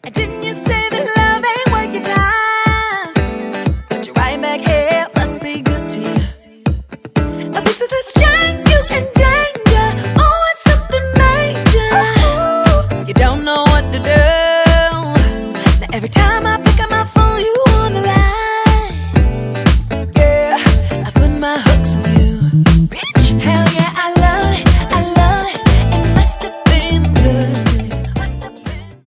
And didn't you say that love ain't worth your time? But you're right back here, must be guilty. A piece of this chain you in danger. Oh, it's something major. You don't know what to do. Now every time